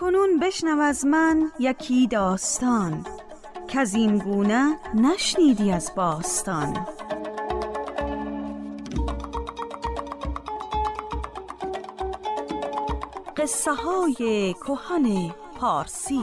کنون بشنو از من یکی داستان، که از این گونه نشنیدی از باستان. قصه های کهن پارسی.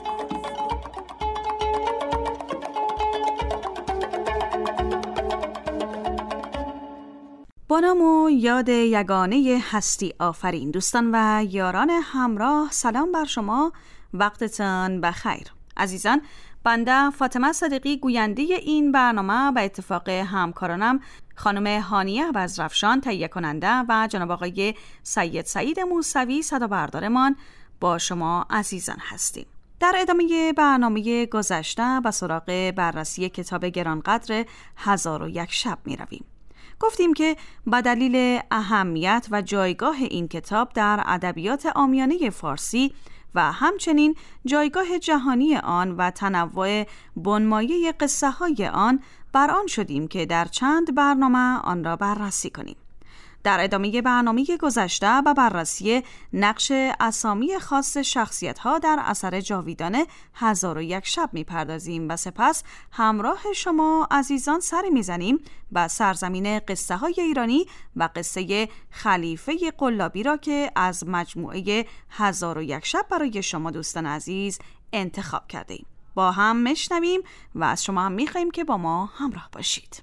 با نام و یاد یگانه هستی آفرین. دوستان و یاران همراه، سلام بر شما، وقتتان بخیر. عزیزان، بنده فاطمه صدیقی گوینده این برنامه به اتفاق همکارانم خانم هانیه بزرفشان تهیه کننده و جناب آقای سید سعید موسوی صدا بردارمان با شما عزیزان هستیم. در ادامه برنامه گذشته به سراغ بررسی کتاب گرانقدر 1001 شب می رویم. گفتیم که به دلیل اهمیت و جایگاه این کتاب در ادبیات عامیانه فارسی و همچنین جایگاه جهانی آن و تنوع بنمایه قصه های آن بر آن شدیم که در چند برنامه آن را بررسی کنیم. در ادامه برنامه گذشته به بررسی نقش اسامی خاص شخصیت‌ها در اثر جاویدان 1001 شب می‌پردازیم و سپس همراه شما عزیزان سری می‌زنیم به سرزمین قصه های ایرانی و قصه خلیفه قلابی را که از مجموعه 1001 شب برای شما دوستان عزیز انتخاب کردیم. با هم میشنویم و از شما هم می‌خواهیم که با ما همراه باشید.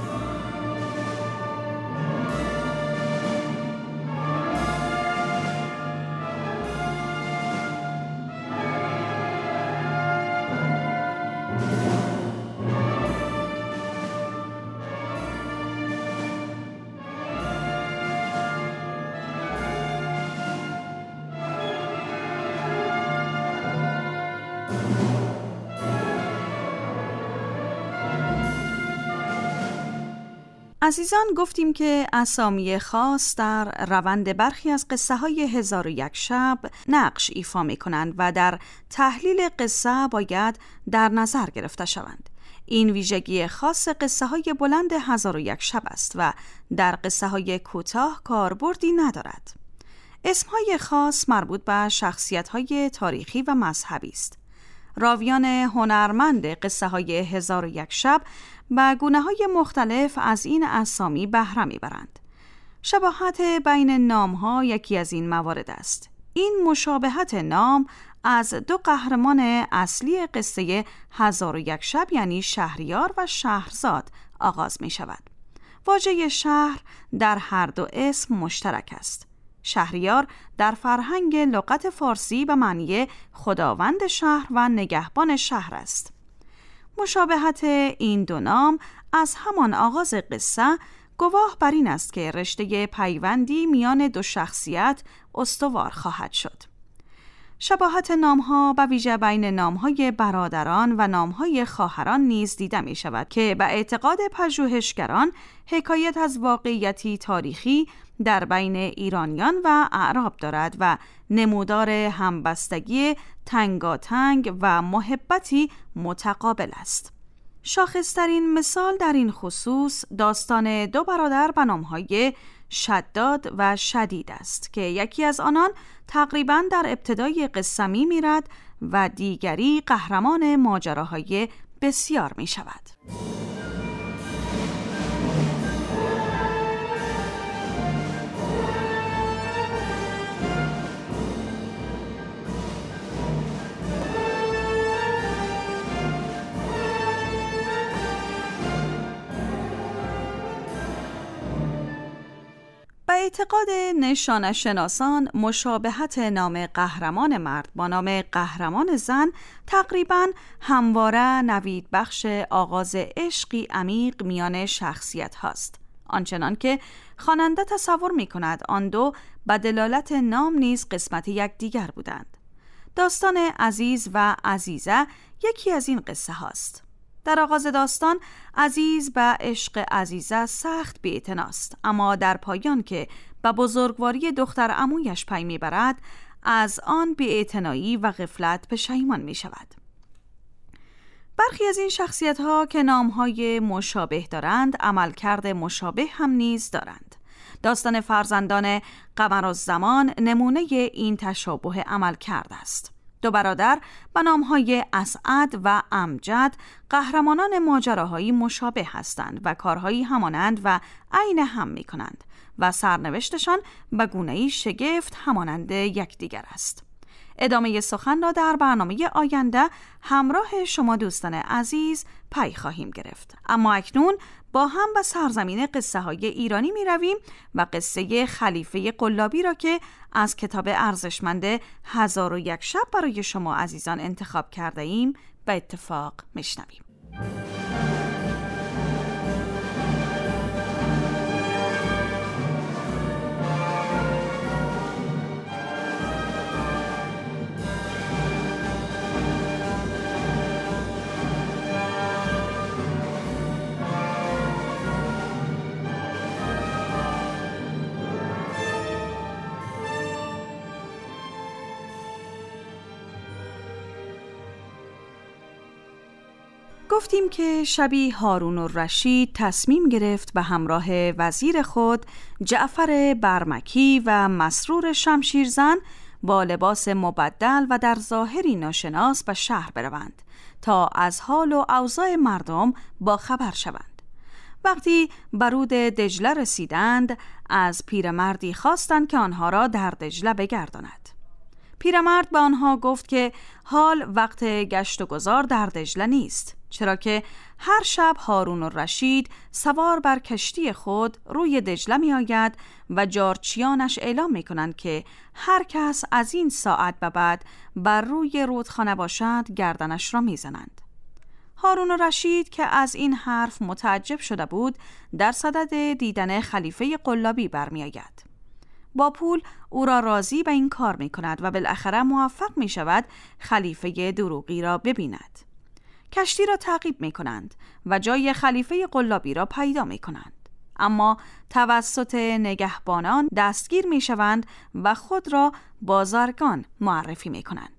عزیزان، گفتیم که اسامی خاص در روند برخی از قصه های 1001 شب نقش ایفا می کنند و در تحلیل قصه باید در نظر گرفته شوند. این ویژگی خاص قصه های بلند 1001 شب است و در قصه های کوتاه کاربردی ندارد. اسمهای خاص مربوط به شخصیت های تاریخی و مذهبی است. راویان هنرمند قصه های 1001 شب با گونه‌های مختلف از این اسامی بهره می‌برند. شباهت بین نام‌ها یکی از این موارد است. این مشابهت نام از دو قهرمان اصلی قصه 1001 شب یعنی شهریار و شهرزاد آغاز می‌شود. واژه شهر در هر دو اسم مشترک است. شهریار در فرهنگ لغت فارسی به معنی خداوند شهر و نگهبان شهر است. مشابهت این دو نام از همان آغاز قصه گواه بر این است که رشته پیوندی میان دو شخصیت استوار خواهد شد. شباهت نام‌ها به ویژه بین نام‌های برادران و نام‌های خواهران نیز دیده می شود که به اعتقاد پژوهشگران حکایت از واقعیتی تاریخی در بین ایرانیان و اعراب دارد و نمودار همبستگی تنگاتنگ و محبتی متقابل است. شاخصترین مثال در این خصوص داستان دو برادر به نام‌های شداد و شدید است که یکی از آنان تقریباً در ابتدای قصه می‌میرد و دیگری قهرمان ماجراهای بسیار می‌شود. به اعتقاد نشانه شناسان مشابهت نام قهرمان مرد با نام قهرمان زن تقریباً همواره نوید بخش آغاز عشقی عمیق میان شخصیت هاست. آنچنان که خواننده تصور می کند آن دو به دلالت نام نیز قسمت یکدیگر بودند. داستان عزیز و عزیزه یکی از این قصه هاست. در آغاز داستان عزیز به عشق عزیزه سخت بی‌اعتناست، اما در پایان که به بزرگواری دختر عمویش پی میبرد از آن بی‌اعتنایی و غفلت پشیمان می شود. برخی از این شخصیت‌ها که نام‌های مشابه دارند عملکرد مشابه هم نیز دارند. داستان فرزندان قمرالزمان نمونه این تشابه عملکرد است. دو برادر به نامهای اسعد و امجد قهرمانان ماجراهایی مشابه هستند و کارهایی همانند و عین هم می کنند و سرنوشتشان به گونه‌ای شگفت همانند یکدیگر است. ادامه سخن را در برنامه آینده همراه شما دوستان عزیز پی خواهیم گرفت. اما اکنون با هم به سرزمین قصه های ایرانی می رویم و قصه خلیفه قلابی را که از کتاب ارزشمند 1001 شب برای شما عزیزان انتخاب کرده ایم به اتفاق می شنویم. گفتیم که شبی هارون الرشید تصمیم گرفت به همراه وزیر خود جعفر برمکی و مسرور شمشیرزن با لباس مبدل و در ظاهری ناشناس به شهر بروند تا از حال و اوضاع مردم با خبر شوند. وقتی برود دجله رسیدند از پیرمردی خواستند که آنها را در دجله بگرداند. پیرمرد به آنها گفت که حال وقت گشت و گذار در دجله نیست، چرا که هر شب هارون الرشید سوار بر کشتی خود روی دجله می آید و جارچیانش اعلام می کنند که هر کس از این ساعت به بعد بر روی رودخانه باشد گردنش را می زنند. هارون الرشید که از این حرف متعجب شده بود در صدد دیدن خلیفه قلابی برمی آید. با پول او را راضی به این کار می کند و بالاخره موفق می شود خلیفه دروغی را ببیند. کشتی را تعقیب می کنند و جای خلیفه قلابی را پیدا می کنند، اما توسط نگهبانان دستگیر می شوند و خود را بازرگان معرفی می کنند.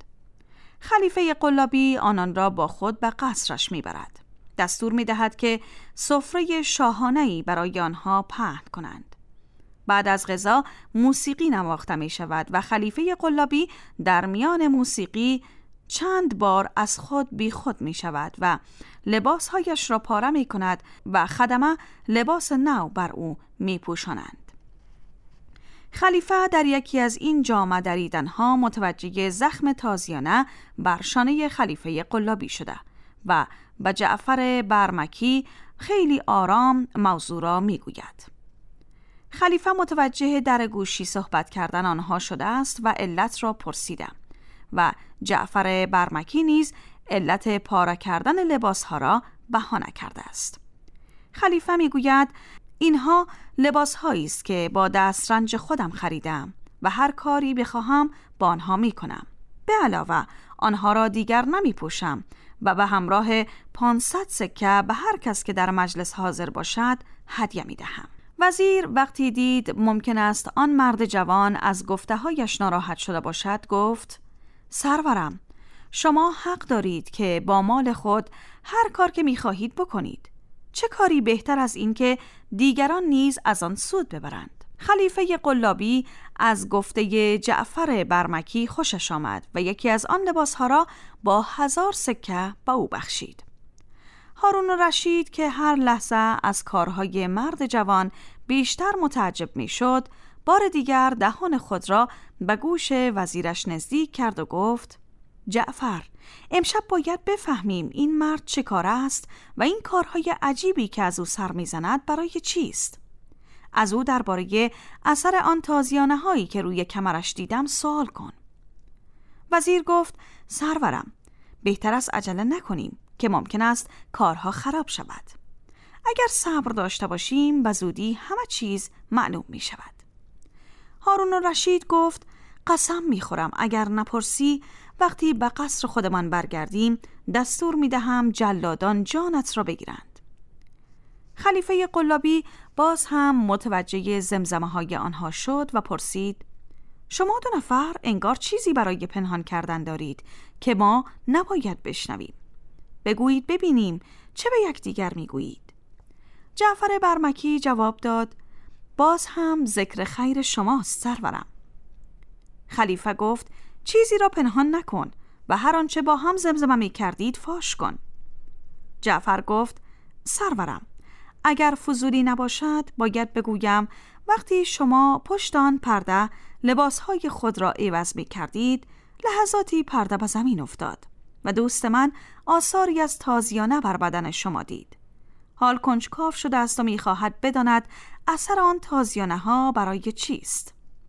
خلیفه قلابی آنان را با خود به قصرش می برد. دستور می دهد که سفره شاهانه‌ای برای آنها پهن کنند. بعد از غذا موسیقی نواخته می شود و خلیفه قلابی در میان موسیقی چند بار از خود بی خود می شود و لباسهایش را پاره می کند و خدمه لباس نو بر او می پوشانند. خلیفه در یکی از این جامه دریدنها متوجه زخم تازیانه بر شانه خلیفه قلابی شده و به جعفر برمکی خیلی آرام موضوع را می گوید. خلیفه متوجه در گوشی صحبت کردن آنها شده است و علت را پرسیده و جعفر برمکی نیز علت پاره کردن لباسها را بهانه کرده است. خلیفه میگوید اینها لباسهایی است که با دسترنج خودم خریدم و هر کاری بخواهم با آنها میکنم. به علاوه آنها را دیگر نمی پوشم و به همراه 500 سکه به هر کس که در مجلس حاضر باشد هدیه می دهم. وزیر وقتی دید ممکن است آن مرد جوان از گفته‌هایش ناراحت شده باشد گفت: سرورم، شما حق دارید که با مال خود هر کار که می خواهید بکنید. چه کاری بهتر از این که دیگران نیز از آن سود ببرند؟ خلیفه قلابی از گفته جعفر برمکی خوشش آمد و یکی از آن لباسها را با 1000 سکه به او بخشید. هارون الرشید که هر لحظه از کارهای مرد جوان بیشتر متعجب می شد، بار دیگر دهان خود را به گوش وزیرش نزدیک کرد و گفت: جعفر، امشب باید بفهمیم این مرد چه کار است و این کارهای عجیبی که از او سر میزند برای چیست؟ از او درباره اثر آن تازیانه هایی که روی کمرش دیدم سوال کن. وزیر گفت: سرورم، بهتر است عجله نکنیم که ممکن است کارها خراب شود. اگر صبر داشته باشیم به زودی همه چیز معلوم می شود. هارون الرشید گفت: قسم می خورم اگر نپرسی وقتی به قصر خودمان برگردیم دستور می دهم جلادان جانت را بگیرند. خلیفه قلابی باز هم متوجه زمزمه های آنها شد و پرسید: شما دو نفر انگار چیزی برای پنهان کردن دارید که ما نباید بشنویم. بگویید ببینیم چه به یکدیگر میگویید. جعفر برمکی جواب داد: باز هم ذکر خیر شماست سرورم. خلیفه گفت: چیزی را پنهان نکن و هر آنچه با هم زمزمه می کردید فاش کن. جعفر گفت سرورم، اگر فضولی نباشد باید بگویم وقتی شما پشت آن پرده لباسهای خود را عوض می کردید، لحظاتی پرده به زمین افتاد و دوست من آثاری از تازیانه بر بدن شما دید. حال کنجکاو شده است و می خواهد بداند اثر آن تازیانه ها برای چیست.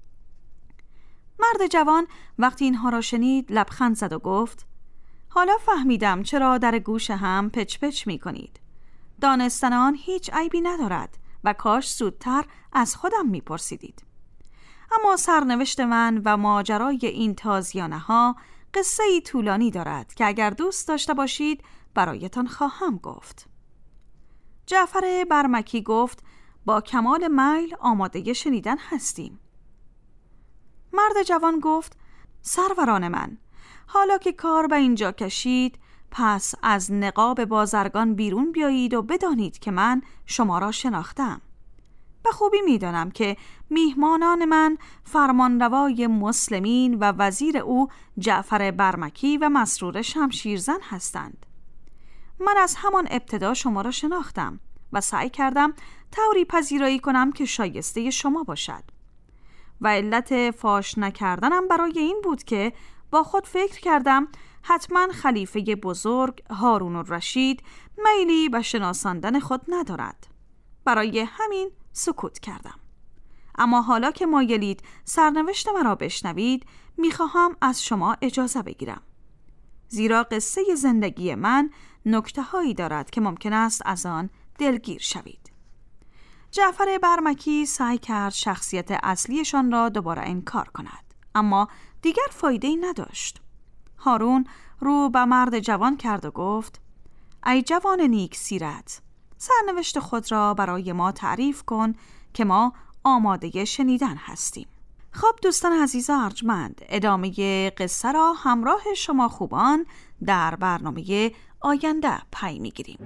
مرد جوان وقتی اینها را شنید لبخند زد و گفت حالا فهمیدم چرا در گوش هم پچ پچ می کنید. دانستن آن هیچ عیبی ندارد و کاش زودتر از خودم می پرسیدید. اما سرنوشت من و ماجرای این تازیانه ها قصه ای طولانی دارد که اگر دوست داشته باشید برایتان خواهم گفت. جعفر برمکی گفت با کمال میل آماده شنیدن هستیم. مرد جوان گفت سروران من، حالا که کار به اینجا کشید پس از نقاب بازرگان بیرون بیایید و بدانید که من شما را شناختم. به خوبی میدانم که میهمانان من فرمانروای مسلمین و وزیر او جعفر برمکی و مسرور شمشیرزن هستند. من از همان ابتدا شما را شناختم و سعی کردم طوری پذیرایی کنم که شایسته شما باشد و علت فاش نکردنم برای این بود که با خود فکر کردم حتما خلیفه بزرگ هارون الرشید میلی به شناساندن خود ندارد. برای همین سکوت کردم. اما حالا که مایلید سرنوشت مرا بشنوید میخواهم از شما اجازه بگیرم، زیرا قصه زندگی من نکته هایی دارد که ممکن است از آن دلگیر شوید. جعفر برمکی سعی کرد شخصیت اصلیشان را دوباره انکار کند، اما دیگر فایده‌ای نداشت. هارون رو به مرد جوان کرد و گفت ای جوان نیک سیرت، سرنوشت خود را برای ما تعریف کن که ما آماده شنیدن هستیم. خب دوستان عزیز و ارجمند، ادامه قصه را همراه شما خوبان در برنامه آینده پی میگیریم.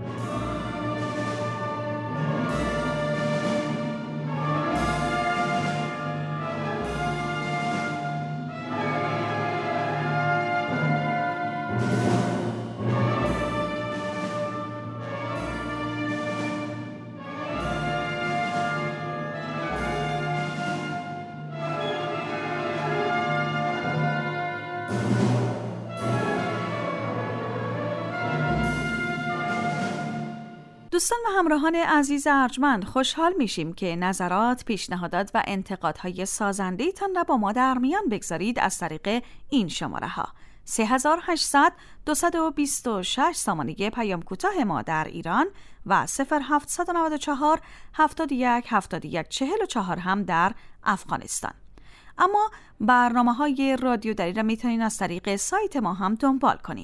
دوستان و همراهان عزیز ارجمند، خوشحال میشیم که نظرات، پیشنهادات و انتقادهای سازنده تان را با ما در میان بگذارید از طریق این شماره ها 3800 226 سامانه پیام کوتاه ما در ایران و 0794 71 71 44 هم در افغانستان. اما برنامه‌های رادیو دری را میتونید از طریق سایت ما هم دنبال کنین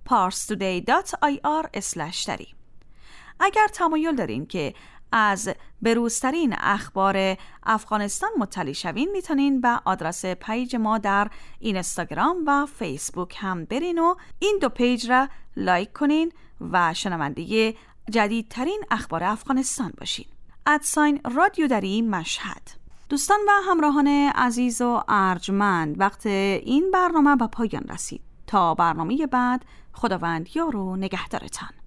parstoday.ir/dari. اگر تمایل دارین که از بروزترین اخبار افغانستان مطلع شوین میتونین به آدرس پیج ما در اینستاگرام و فیسبوک هم برین و این دو پیج را لایک کنین و شنونده جدیدترین اخبار افغانستان باشین. @رادیو دری مشهد. دوستان و همراهان عزیز و ارجمند، وقت این برنامه به پایان رسید. تا برنامه بعد، خداوند یار و نگهدارتان.